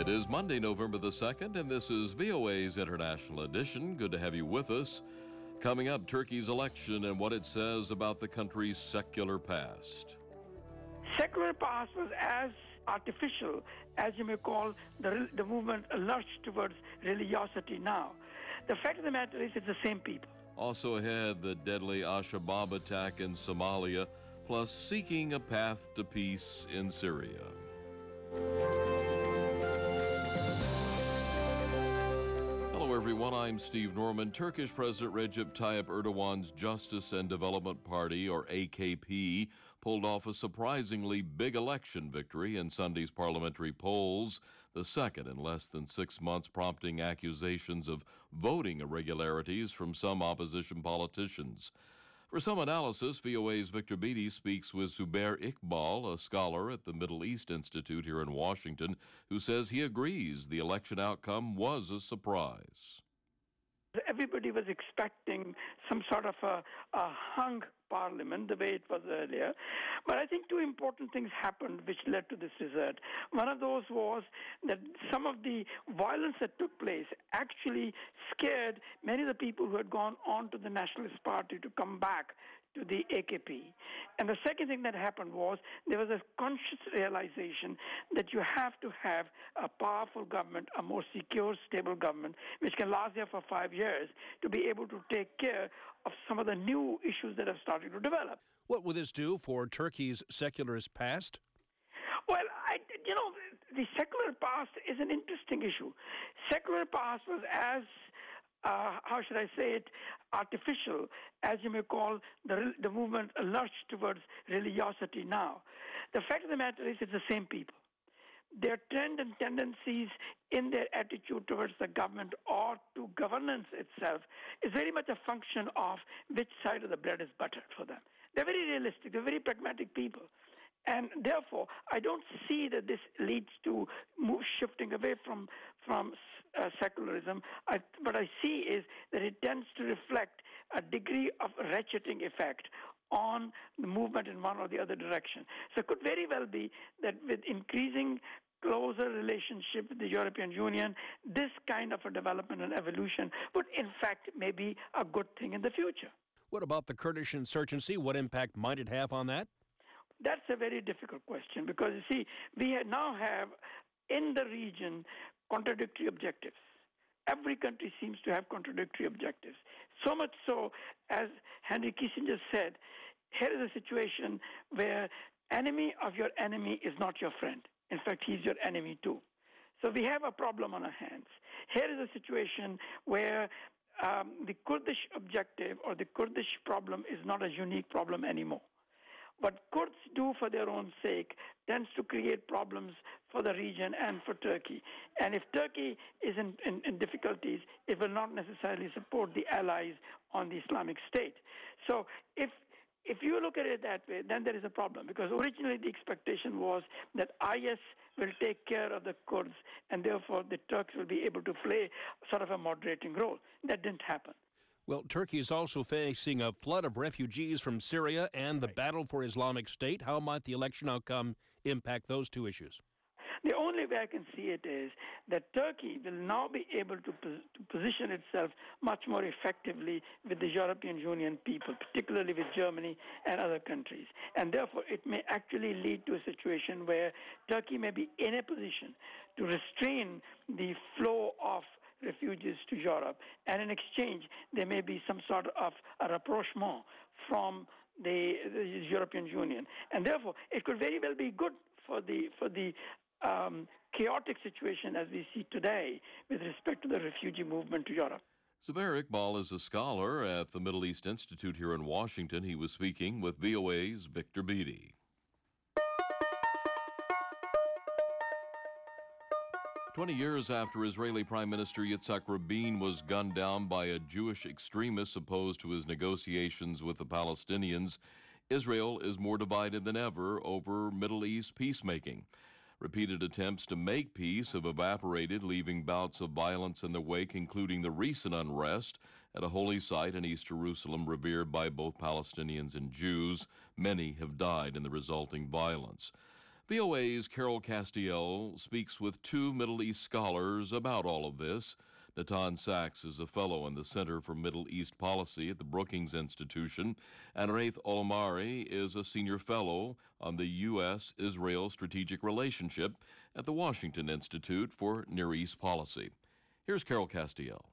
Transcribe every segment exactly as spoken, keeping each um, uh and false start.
It is Monday, November the second, and this is V O A's International Edition. Good to have you with us. Coming up, Turkey's election and what it says about the country's secular past. Secular past was as artificial as you may call the, the movement lurch towards religiosity now. The fact of the matter is it's the same people. Also ahead, the deadly Al-Shabaab attack in Somalia, plus seeking a path to peace in Syria. Hello, everyone. I'm Steve Norman. Turkish President Recep Tayyip Erdogan's Justice and Development Party, or A K P, pulled off a surprisingly big election victory in Sunday's parliamentary polls, the second in less than six months, prompting accusations of voting irregularities from some opposition politicians. For some analysis, V O A's Victor Beatty speaks with Zubair Iqbal, a scholar at the Middle East Institute here in Washington, who says he agrees the election outcome was a surprise. Everybody was expecting some sort of a, a hung parliament, the way it was earlier. But I think two important things happened which led to this result. One of those was that some of the violence that took place actually scared many of the people who had gone on to the Nationalist Party to come back to the A K P. And the second thing that happened was there was a conscious realization that you have to have a powerful government, a more secure, stable government, which can last there for five years to be able to take care of some of the new issues that have started to develop. What will this do for Turkey's secularist past? Well, I, you know, the secular past is an interesting issue. Secular past was as Uh, how should I say it, artificial, as you may call the, the movement lurch towards religiosity now. The fact of the matter is it's the same people. Their trend and tendencies in their attitude towards the government or to governance itself is very much a function of which side of the bread is buttered for them. They're very realistic. They're very pragmatic people. And therefore, I don't see that this leads to move shifting away from from uh, secularism. I, what I see is that it tends to reflect a degree of ratcheting effect on the movement in one or the other direction. So it could very well be that with increasing closer relationship with the European Union, this kind of a development and evolution would in fact may be a good thing in the future. What about the Kurdish insurgency? What impact might it have on that? That's a very difficult question because, you see, we now have in the region contradictory objectives. Every country seems to have contradictory objectives. So much so, as Henry Kissinger said, here is a situation where enemy of your enemy is not your friend. In fact, he's your enemy too. So we have a problem on our hands. Here is a situation where um, the Kurdish objective or the Kurdish problem is not a unique problem anymore. What Kurds do for their own sake tends to create problems for the region and for Turkey. And if Turkey is in, in, in difficulties, it will not necessarily support the allies on the Islamic State. So if if you look at it that way, then there is a problem, because originally the expectation was that I S will take care of the Kurds, and therefore the Turks will be able to play sort of a moderating role. That didn't happen. Well, Turkey is also facing a flood of refugees from Syria and the Right. battle for Islamic State. How might the election outcome impact those two issues? The only way I can see it is that Turkey will now be able to, pos- to position itself much more effectively with the European Union people, particularly with Germany and other countries. And therefore, it may actually lead to a situation where Turkey may be in a position to restrain the flow of refugees to Europe, and in exchange there may be some sort of a rapprochement from the, the European Union, and therefore it could very well be good for the for the um, chaotic situation as we see today with respect to the refugee movement to Europe. Zubair Iqbal is a scholar at the Middle East Institute here in Washington. He was speaking with V O A's Victor Beatty. Twenty years after Israeli Prime Minister Yitzhak Rabin was gunned down by a Jewish extremist opposed to his negotiations with the Palestinians, Israel is more divided than ever over Middle East peacemaking. Repeated attempts to make peace have evaporated, leaving bouts of violence in their wake, including the recent unrest at a holy site in East Jerusalem revered by both Palestinians and Jews. Many have died in the resulting violence. V O A's Carol Castiel speaks with two Middle East scholars about all of this. Natan Sachs is a fellow in the Center for Middle East Policy at the Brookings Institution, and Raith Olomari is a senior fellow on the U S Israel Strategic Relationship at the Washington Institute for Near East Policy. Here's Carol Castiel.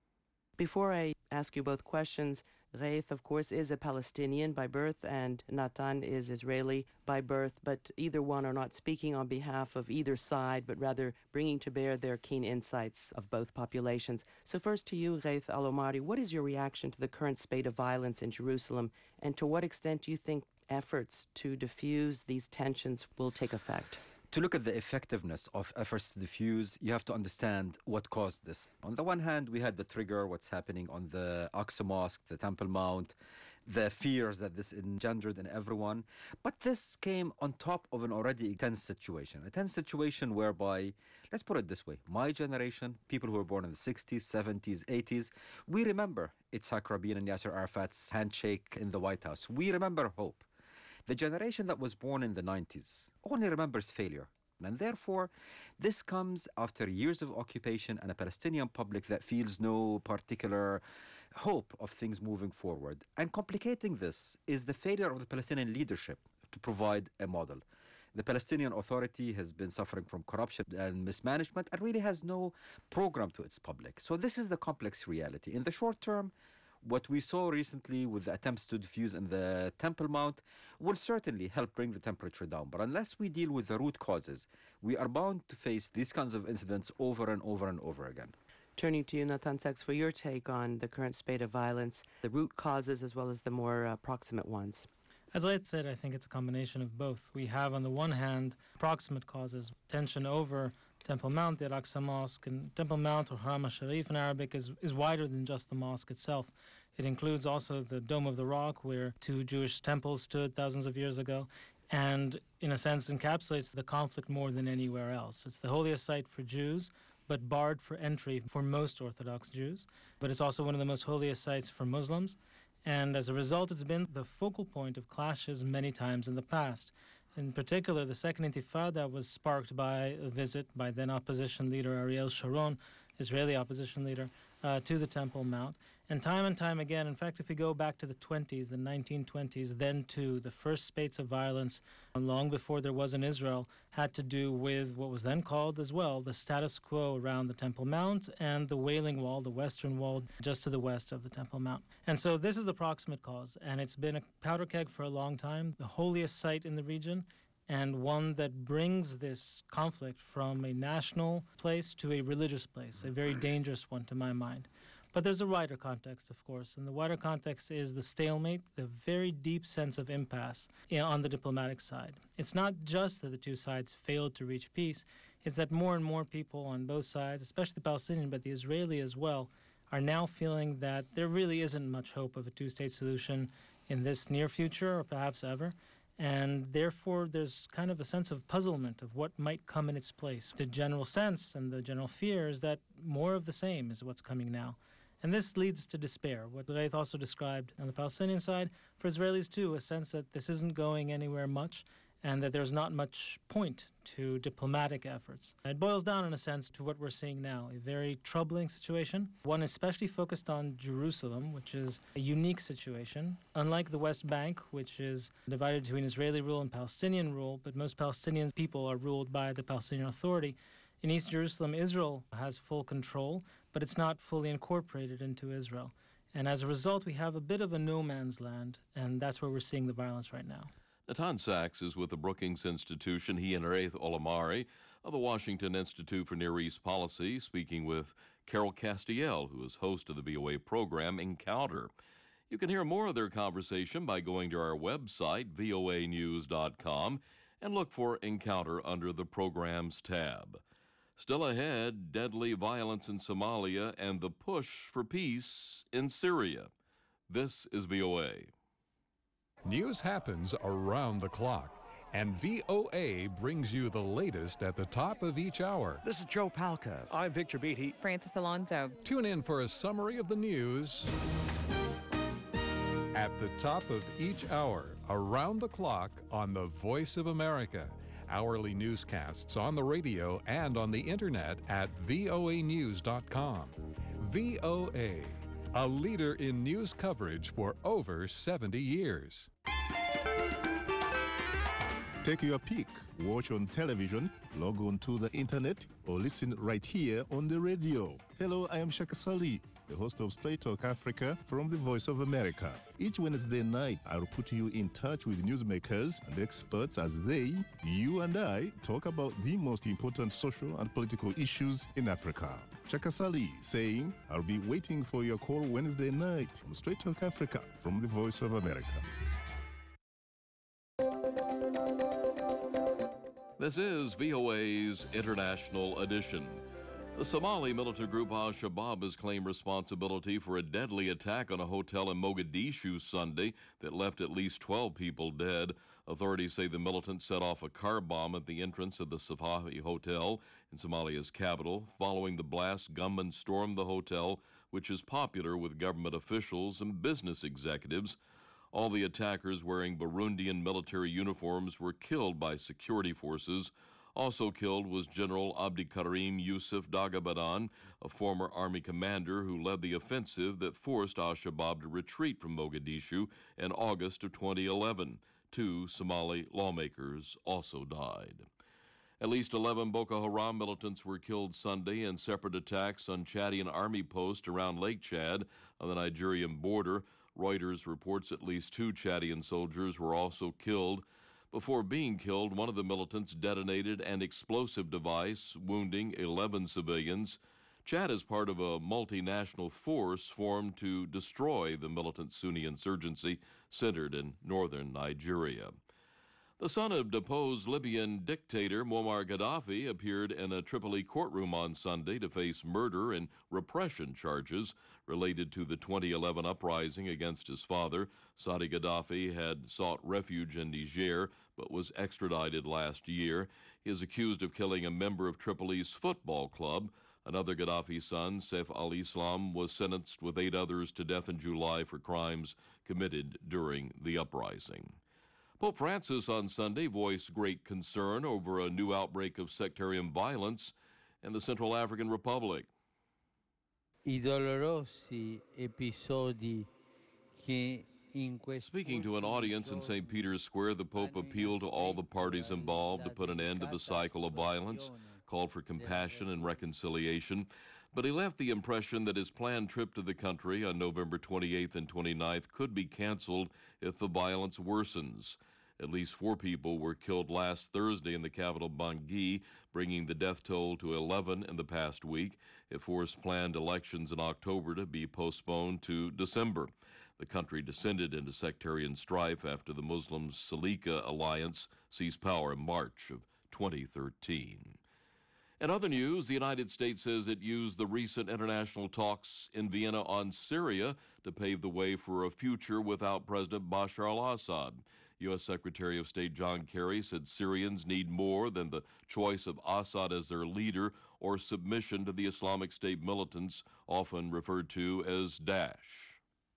Before I ask you both questions, Raith, of course, is a Palestinian by birth, and Natan is Israeli by birth, but either one are not speaking on behalf of either side, but rather bringing to bear their keen insights of both populations. So first to you, Raith Olomari, what is your reaction to the current spate of violence in Jerusalem, and to what extent do you think efforts to diffuse these tensions will take effect? To look at the effectiveness of efforts to diffuse, you have to understand what caused this. On the one hand, we had the trigger, what's happening on the Aqsa Mosque, the Temple Mount, the fears that this engendered in everyone. But this came on top of an already tense situation, a tense situation whereby, let's put it this way, my generation, people who were born in the sixties, seventies, eighties, we remember Itzhak Rabin and Yasser Arafat's handshake in the White House. We remember hope. The generation that was born in the nineties only remembers failure. And therefore, this comes after years of occupation and a Palestinian public that feels no particular hope of things moving forward. And complicating this is the failure of the Palestinian leadership to provide a model. The Palestinian Authority has been suffering from corruption and mismanagement and really has no program to its public. So this is the complex reality. In the short term, what we saw recently with the attempts to diffuse in the Temple Mount will certainly help bring the temperature down. But unless we deal with the root causes, we are bound to face these kinds of incidents over and over and over again. Turning to you, Natan Sachs, for your take on the current spate of violence, the root causes as well as the more uh, proximate ones. As I said, I think it's a combination of both. We have, on the one hand, proximate causes, tension over Temple Mount, the Al-Aqsa Mosque, and Temple Mount, or Haram al-Sharif in Arabic, is, is wider than just the mosque itself. It includes also the Dome of the Rock, where two Jewish temples stood thousands of years ago, and in a sense encapsulates the conflict more than anywhere else. It's the holiest site for Jews, but barred for entry for most Orthodox Jews. But it's also one of the most holiest sites for Muslims, and as a result, it's been the focal point of clashes many times in the past. In particular, the Second Intifada was sparked by a visit by then opposition leader Ariel Sharon, Israeli opposition leader, uh, to the Temple Mount. And time and time again, in fact, if we go back to the twenties, the nineteen twenties, then too, the first spates of violence, long before there was in Israel, had to do with what was then called as well the status quo around the Temple Mount and the Wailing Wall, the western wall just to the west of the Temple Mount. And so this is the proximate cause, and it's been a powder keg for a long time, the holiest site in the region, and one that brings this conflict from a national place to a religious place, a very dangerous one to my mind. But there's a wider context, of course, and the wider context is the stalemate, the very deep sense of impasse on the diplomatic side. It's not just that the two sides failed to reach peace, it's that more and more people on both sides, especially the Palestinian, but the Israeli as well, are now feeling that there really isn't much hope of a two-state solution in this near future, or perhaps ever. And therefore, there's kind of a sense of puzzlement of what might come in its place. The general sense and the general fear is that more of the same is what's coming now. And this leads to despair, what Raith also described on the Palestinian side. For Israelis, too, a sense that this isn't going anywhere much and that there's not much point to diplomatic efforts. It boils down, in a sense, to what we're seeing now, a very troubling situation, one especially focused on Jerusalem, which is a unique situation. Unlike the West Bank, which is divided between Israeli rule and Palestinian rule, but most Palestinian people are ruled by the Palestinian Authority, in East Jerusalem, Israel has full control, but it's not fully incorporated into Israel. And as a result, we have a bit of a no man's land, and that's where we're seeing the violence right now. Natan Sachs is with the Brookings Institution. He and Raith Olomari of the Washington Institute for Near East Policy, speaking with Carol Castiel, who is host of the V O A program Encounter. You can hear more of their conversation by going to our website, V O A news dot com, and look for Encounter under the Programs tab. Still ahead, deadly violence in Somalia and the push for peace in Syria. This is V O A. News happens around the clock, and V O A brings you the latest at the top of each hour. This is Joe Palca. I'm Victor Beatty. Francis Alonso. Tune in for a summary of the news at the top of each hour, around the clock on the Voice of America. hourly newscasts on the radio and on the internet at V O A news dot com. V O A, a leader in news coverage for over seventy years. Take your pick. Watch on television, log on to the internet, or listen right here on the radio. Hello, I am Shaka Sali, the host of Straight Talk Africa from the Voice of America. Each Wednesday night, I'll put you in touch with newsmakers and experts as they, you and I, talk about the most important social and political issues in Africa. Shaka Sali saying, I'll be waiting for your call Wednesday night on Straight Talk Africa from the Voice of America. This is V O A's International Edition. The Somali militant group Al-Shabaab has claimed responsibility for a deadly attack on a hotel in Mogadishu Sunday that left at least twelve people dead. Authorities say the militants set off a car bomb at the entrance of the Safawi Hotel in Somalia's capital. Following the blast, gunmen stormed the hotel, which is popular with government officials and business executives. All the attackers wearing Burundian military uniforms were killed by security forces. Also killed was General Abdikarim Yusuf Dagabadan, a former army commander who led the offensive that forced al-Shabaab to retreat from Mogadishu in August of twenty eleven. Two Somali lawmakers also died. At least eleven Boko Haram militants were killed Sunday in separate attacks on Chadian army posts around Lake Chad on the Nigerian border. Reuters reports at least two Chadian soldiers were also killed. Before being killed, one of the militants detonated an explosive device, wounding eleven civilians. Chad is part of a multinational force formed to destroy the militant Sunni insurgency centered in northern Nigeria. The son of deposed Libyan dictator Muammar Gaddafi appeared in a Tripoli courtroom on Sunday to face murder and repression charges related to the twenty eleven uprising against his father. Saadi Gaddafi had sought refuge in Niger but was extradited last year. He is accused of killing a member of Tripoli's football club. Another Gaddafi son, Saif al-Islam, was sentenced with eight others to death in July for crimes committed during the uprising. Pope Francis on Sunday voiced great concern over a new outbreak of sectarian violence in the Central African Republic. I dolorosi episodi che in questo Speaking to an audience in Saint Peter's Square, the Pope appealed to all the parties involved to put an end to the cycle of violence, called for compassion and reconciliation, but he left the impression that his planned trip to the country on November twenty-eighth and twenty-ninth could be canceled if the violence worsens. At least four people were killed last Thursday in the capital Bangui, bringing the death toll to eleven in the past week. It forced planned elections in October to be postponed to December. The country descended into sectarian strife after the Muslim Salika alliance seized power in March of twenty thirteen. In other news, the United States says it used the recent international talks in Vienna on Syria to pave the way for a future without President Bashar al-Assad. U S Secretary of State John Kerry said Syrians need more than the choice of Assad as their leader or submission to the Islamic State militants, often referred to as Daesh.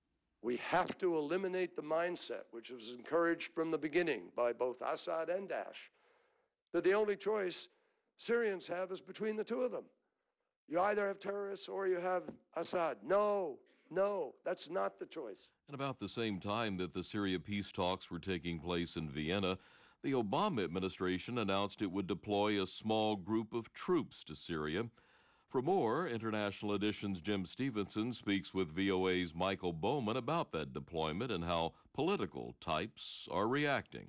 We have to eliminate the mindset, which was encouraged from the beginning by both Assad and Daesh, that the only choice Syrians have is between the two of them. You either have terrorists or you have Assad. No, no, that's not the choice. At about the same time that the Syria peace talks were taking place in Vienna, the Obama administration announced it would deploy a small group of troops to Syria. For more, International Edition's Jim Stevenson speaks with V O A's Michael Bowman about that deployment and how political types are reacting.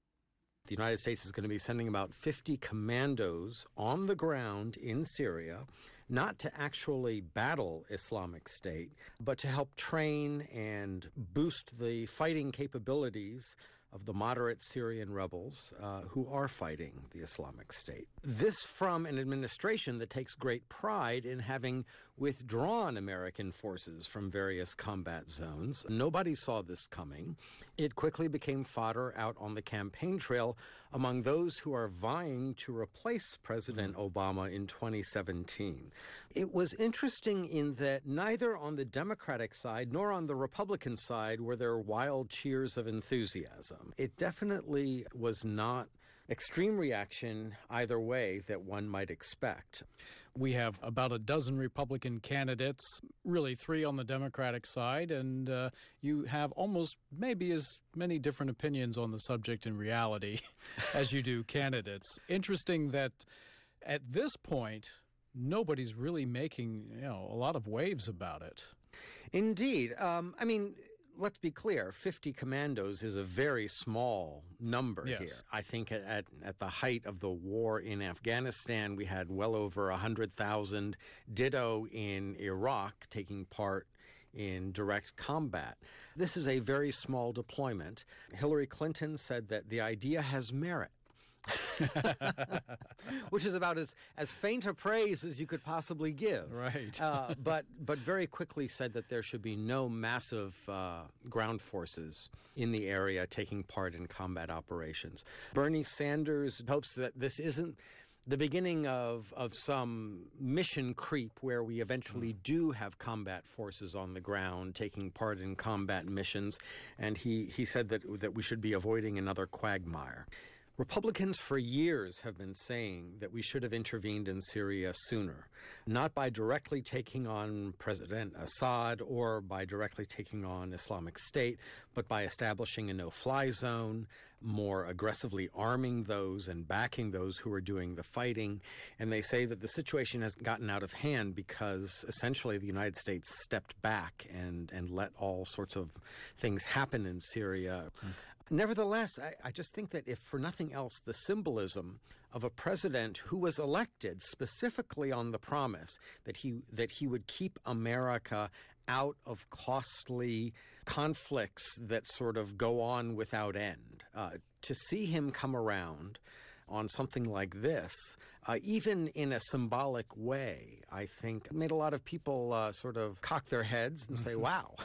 The United States is going to be sending about fifty commandos on the ground in Syria, not to actually battle Islamic State, but to help train and boost the fighting capabilities of the moderate Syrian rebels uh, who are fighting the Islamic State. This from an administration that takes great pride in having withdrawn American forces from various combat zones. Nobody saw this coming. It quickly became fodder out on the campaign trail among those who are vying to replace President Obama in twenty seventeen. It was interesting in that neither on the Democratic side nor on the Republican side were there wild cheers of enthusiasm. It definitely was not extreme reaction either way that one might expect. We have about a dozen Republican candidates, really three on the Democratic side, and uh, you have almost maybe as many different opinions on the subject in reality as you do candidates. Interesting that at this point, nobody's really making, you know, a lot of waves about it. Indeed. Um, I mean, let's be clear, fifty commandos is a very small number Yes. here. I think at, at, at the height of the war in Afghanistan, we had well over one hundred thousand, ditto in Iraq, taking part in direct combat. This is a very small deployment. Hillary Clinton said that the idea has merit. Which is about as, as faint a praise as you could possibly give. Right. uh, but but very quickly said that there should be no massive uh, ground forces in the area taking part in combat operations. Bernie Sanders hopes that this isn't the beginning of, of some mission creep where we eventually mm. do have combat forces on the ground taking part in combat missions. And he, he said that, that we should be avoiding another quagmire. Republicans for years have been saying that we should have intervened in Syria sooner, not by directly taking on President Assad or by directly taking on Islamic State, but by establishing a no-fly zone, more aggressively arming those and backing those who are doing the fighting. And they say that the situation has gotten out of hand because essentially the United States stepped back and, and let all sorts of things happen in Syria. Mm. Nevertheless, I, I just think that if for nothing else, the symbolism of a president who was elected specifically on the promise that he that he would keep America out of costly conflicts that sort of go on without end, uh, to see him come around on something like this, uh, even in a symbolic way, I think made a lot of people uh, sort of cock their heads and say, wow.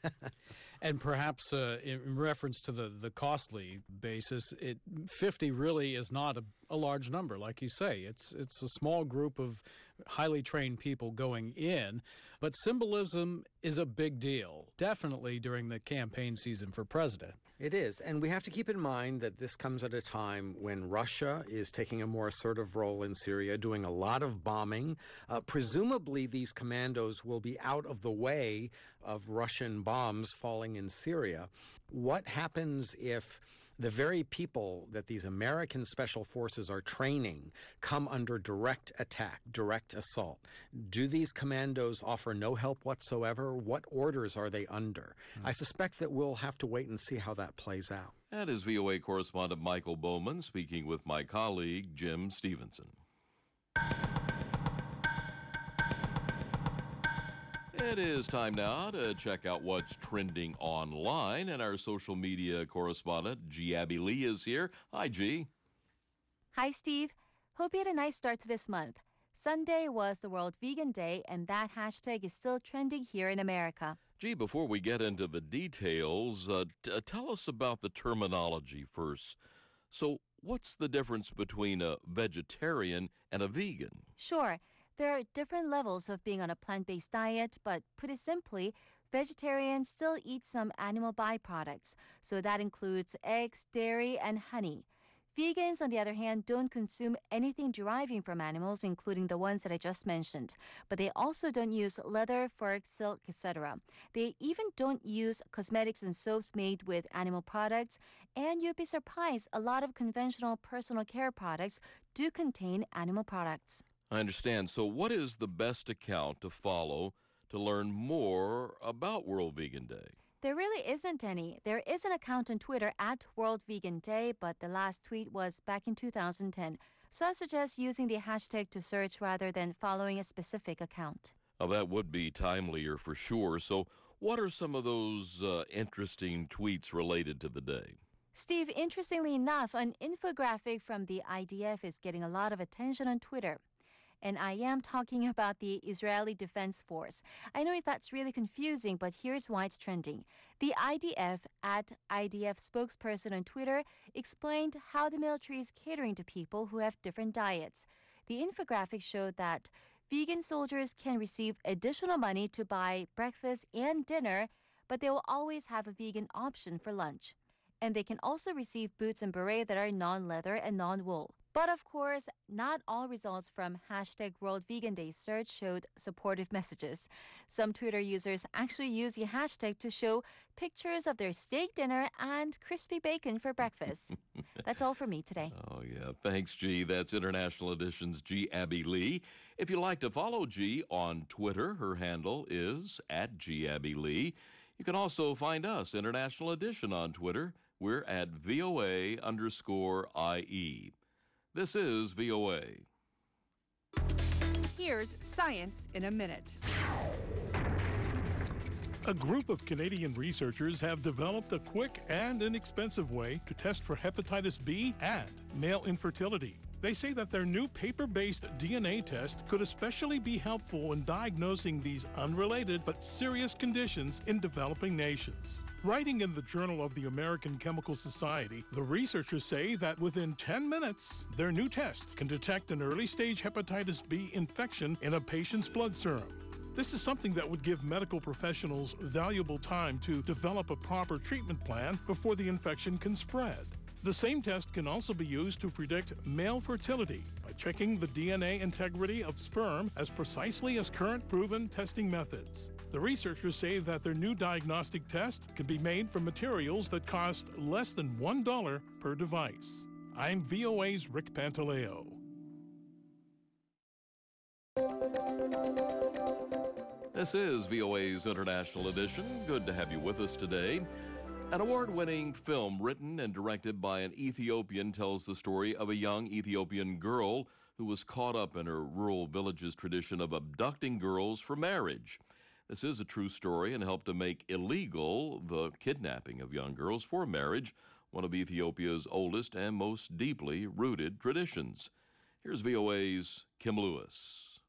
And perhaps uh, in reference to the, the costly basis, it, fifty really is not a, a large number, like you say. It's it's a small group of highly trained people going in, but symbolism is a big deal, definitely during the campaign season for president. It is, and we have to keep in mind that this comes at a time when Russia is taking a more assertive role in Syria, doing a lot of bombing. Uh, presumably, these commandos will be out of the way of Russian bombs falling in Syria. What happens if the very people that these American special forces are training come under direct attack, direct assault? Do these commandos offer no help whatsoever? What orders are they under? Mm. I suspect that we'll have to wait and see how that plays out. That is V O A correspondent Michael Bowman speaking with my colleague Jim Stevenson. It is time now to check out what's trending online, and our social media correspondent, G. Abby Lee, is here. Hi, G. Hi, Steve. Hope you had a nice start to this month. Sunday was the World Vegan Day, and that hashtag is still trending here in America. G, before we get into the details, uh, t- uh, tell us about the terminology first. So, what's the difference between a vegetarian and a vegan? Sure. There are different levels of being on a plant-based diet, but put it simply, vegetarians still eat some animal byproducts, so that includes eggs, dairy, and honey. Vegans, on the other hand, don't consume anything deriving from animals, including the ones that I just mentioned, but they also don't use leather, fur, silk, et cetera. They even don't use cosmetics and soaps made with animal products, and you'd be surprised, a lot of conventional personal care products do contain animal products. I understand. So what is the best account to follow to learn more about World Vegan Day? There really isn't any. There is an account on Twitter at World Vegan Day, but the last tweet was back in two thousand ten. So I suggest using the hashtag to search rather than following a specific account. Well, that would be timelier for sure. So what are some of those uh, interesting tweets related to the day? Steve, interestingly enough, an infographic from the I D F is getting a lot of attention on Twitter. And I am talking about the Israeli Defense Force. I know that's really confusing, but here's why it's trending. The I D F, at I D F spokesperson on Twitter, explained how the military is catering to people who have different diets. The infographic showed that vegan soldiers can receive additional money to buy breakfast and dinner, but they will always have a vegan option for lunch. And they can also receive boots and beret that are non-leather and non-wool. But of course, not all results from hashtag World Vegan Day search showed supportive messages. Some Twitter users actually use the hashtag to show pictures of their steak dinner and crispy bacon for breakfast. That's all for me today. Oh, yeah. Thanks, G. That's International Edition's G. Abby Lee. If you'd like to follow G on Twitter, her handle is at G. Abby Lee. You can also find us, International Edition, on Twitter. We're at V O A underscore I E. This is V O A. Here's Science in a Minute. A group of Canadian researchers have developed a quick and inexpensive way to test for hepatitis B and male infertility. They say that their new paper-based D N A test could especially be helpful in diagnosing these unrelated but serious conditions in developing nations. Writing in the Journal of the American Chemical Society, the researchers say that within ten minutes, their new test can detect an early-stage hepatitis B infection in a patient's blood serum. This is something that would give medical professionals valuable time to develop a proper treatment plan before the infection can spread. The same test can also be used to predict male fertility by checking the D N A integrity of sperm as precisely as current proven testing methods. The researchers say that their new diagnostic test can be made from materials that cost less than one dollar per device. I'm V O A's Rick Pantaleo. This is V O A's International Edition. Good to have you with us today. An award-winning film written and directed by an Ethiopian tells the story of a young Ethiopian girl who was caught up in her rural village's tradition of abducting girls for marriage. This is a true story and helped to make illegal the kidnapping of young girls for marriage, one of Ethiopia's oldest and most deeply rooted traditions. Here's V O A's Kim Lewis.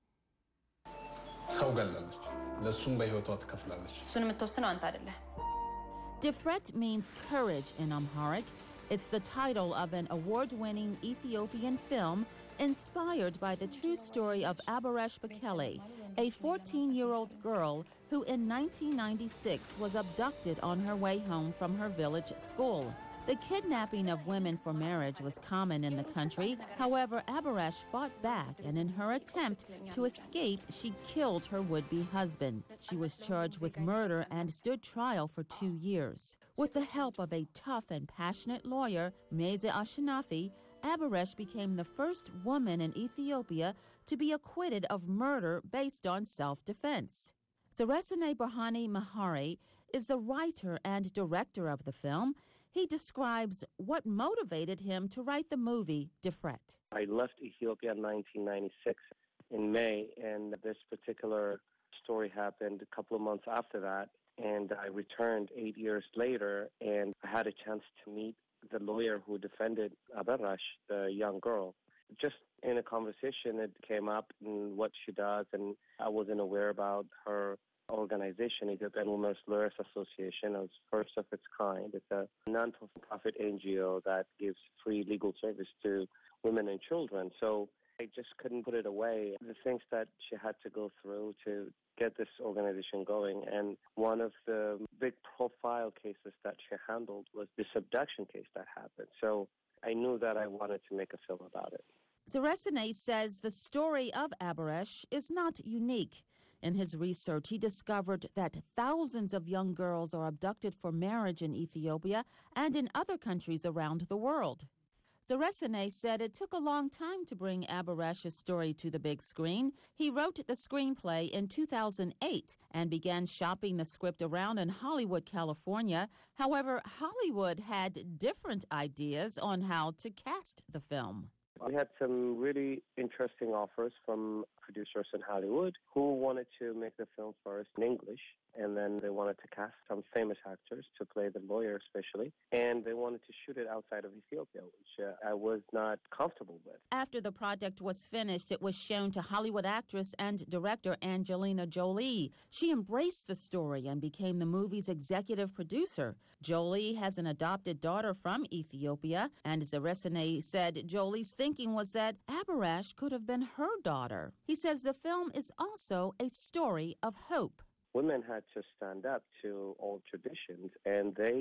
Defret means courage in Amharic. It's the title of an award-winning Ethiopian film inspired by the true story of Abaresh Bekele, a fourteen-year-old girl who in nineteen ninety-six was abducted on her way home from her village school. The kidnapping of women for marriage was common in the country. However, Abaresh fought back, and in her attempt to escape, she killed her would-be husband. She was charged with murder and stood trial for two years. With the help of a tough and passionate lawyer, Meze Ashinafi, Abaresh became the first woman in Ethiopia to be acquitted of murder based on self-defense. Zeresene Berhane Mahari is the writer and director of the film. He describes what motivated him to write the movie Defret. I left Ethiopia in nineteen ninety-six in May, and this particular story happened a couple of months after that. And I returned eight years later, and I had a chance to meet the lawyer who defended Abaresh, the young girl. Just in a conversation, it came up and what she does, and I wasn't aware about her organization, Ethiopian Women's Lawyers Association. It's first of its kind. It's a non-profit N G O that gives free legal service to women and children. So I just couldn't put it away. The things that she had to go through to get this organization going. And one of the big profile cases that she handled was this abduction case that happened. So I knew that I wanted to make a film about it. Zeresene says the story of Abaresh is not unique. In his research, he discovered that thousands of young girls are abducted for marriage in Ethiopia and in other countries around the world. Zeresene said it took a long time to bring Abaresh's story to the big screen. He wrote the screenplay in two thousand eight and began shopping the script around in Hollywood, California. However, Hollywood had different ideas on how to cast the film. We had some really interesting offers from producers in Hollywood who wanted to make the film first in English, and then they wanted to cast some famous actors to play the lawyer especially, and they wanted to shoot it outside of Ethiopia, which uh, I was not comfortable with. After the project was finished, it was shown to Hollywood actress and director Angelina Jolie. She embraced the story and became the movie's executive producer. Jolie has an adopted daughter from Ethiopia, and Zeresene said Jolie's thinking was that Abaresh could have been her daughter. He says the film is also a story of hope. Women had to stand up to old traditions, and they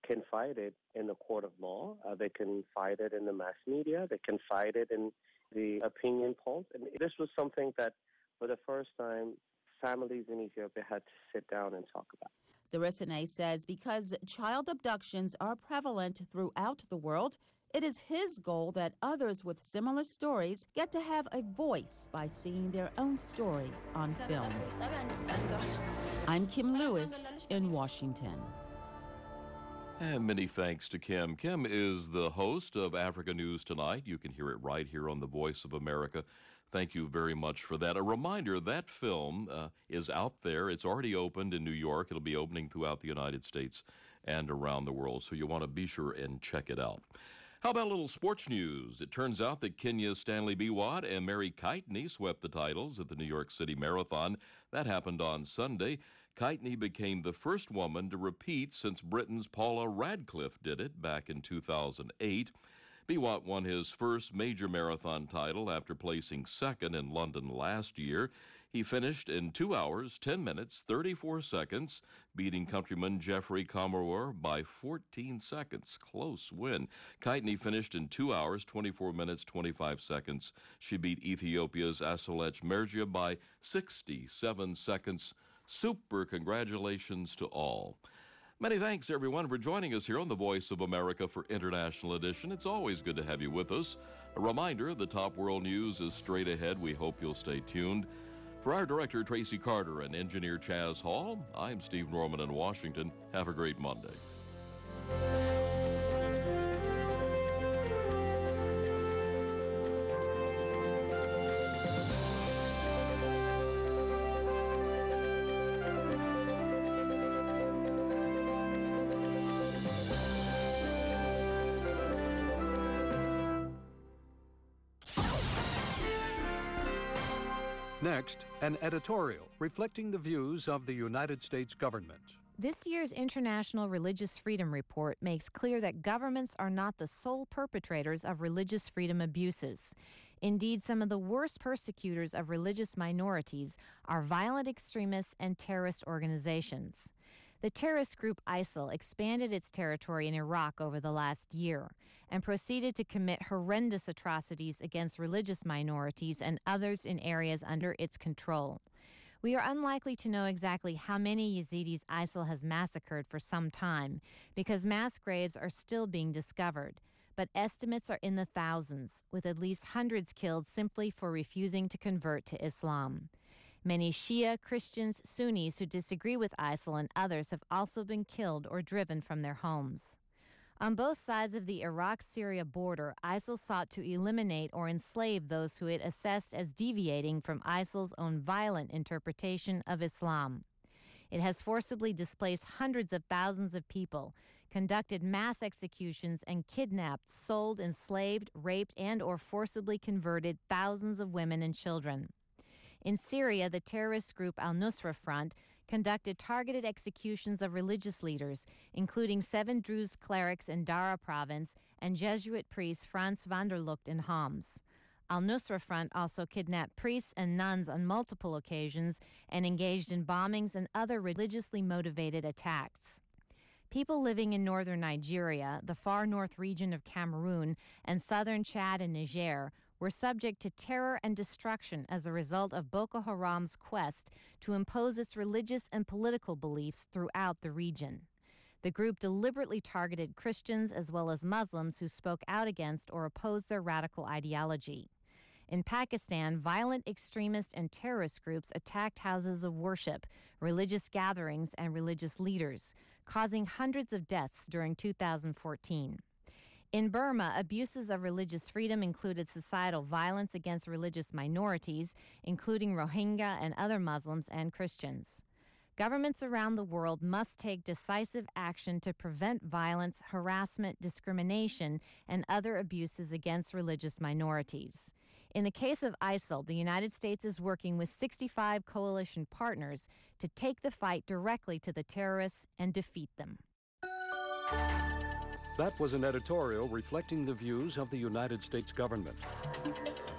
can fight it in the court of law. Uh, they can fight it in the mass media. They can fight it in the opinion polls. And this was something that, for the first time, families in Ethiopia had to sit down and talk about. Sarissane says because child abductions are prevalent throughout the world, it is his goal that others with similar stories get to have a voice by seeing their own story on film. I'm Kim Lewis in Washington. And many thanks to Kim. Kim is the host of Africa News Tonight. You can hear it right here on the Voice of America. Thank you very much for that. A reminder, that film uh, is out there. It's already opened in New York. It'll be opening throughout the United States and around the world, so you want to be sure and check it out. How about a little sports news? It turns out that Kenya's Stanley Biwott and Mary Keitany swept the titles at the New York City Marathon. That happened on Sunday. Keitany became the first woman to repeat since Britain's Paula Radcliffe did it back in two thousand eight. Biwott won his first major marathon title after placing second in London last year. He finished in two hours, ten minutes, thirty-four seconds, beating countryman Jeffrey Kamworor by fourteen seconds. Close win. Keitany finished in two hours, twenty-four minutes, twenty-five seconds. She beat Ethiopia's Asalech Mergia by sixty-seven seconds. Super congratulations to all. Many thanks, everyone, for joining us here on the Voice of America for International Edition. It's always good to have you with us. A reminder, the top world news is straight ahead. We hope you'll stay tuned. For our director, Tracy Carter, and engineer Chaz Hall, I'm Steve Norman in Washington. Have a great Monday. Next, an editorial reflecting the views of the United States government. This year's International Religious Freedom Report makes clear that governments are not the sole perpetrators of religious freedom abuses. Indeed, some of the worst persecutors of religious minorities are violent extremists and terrorist organizations. The terrorist group ISIL expanded its territory in Iraq over the last year and proceeded to commit horrendous atrocities against religious minorities and others in areas under its control. We are unlikely to know exactly how many Yazidis ISIL has massacred for some time because mass graves are still being discovered, but estimates are in the thousands, with at least hundreds killed simply for refusing to convert to Islam. Many Shia, Christians, Sunnis who disagree with ISIL and others have also been killed or driven from their homes. On both sides of the Iraq-Syria border, ISIL sought to eliminate or enslave those who it assessed as deviating from ISIL's own violent interpretation of Islam. It has forcibly displaced hundreds of thousands of people, conducted mass executions, and kidnapped, sold, enslaved, raped, and or forcibly converted thousands of women and children. In Syria, the terrorist group Al-Nusra Front conducted targeted executions of religious leaders, including seven Druze clerics in Dara province and Jesuit priest Franz van der Lugt in Homs. Al-Nusra Front also kidnapped priests and nuns on multiple occasions and engaged in bombings and other religiously motivated attacks. People living in northern Nigeria, the far north region of Cameroon, and southern Chad and Niger were subject to terror and destruction as a result of Boko Haram's quest to impose its religious and political beliefs throughout the region. The group deliberately targeted Christians as well as Muslims who spoke out against or opposed their radical ideology. In Pakistan, violent extremist and terrorist groups attacked houses of worship, religious gatherings, and religious leaders, causing hundreds of deaths during two thousand fourteen. In Burma, abuses of religious freedom included societal violence against religious minorities, including Rohingya and other Muslims and Christians. Governments around the world must take decisive action to prevent violence, harassment, discrimination, and other abuses against religious minorities. In the case of ISIL, the United States is working with sixty-five coalition partners to take the fight directly to the terrorists and defeat them. That was an editorial reflecting the views of the United States government.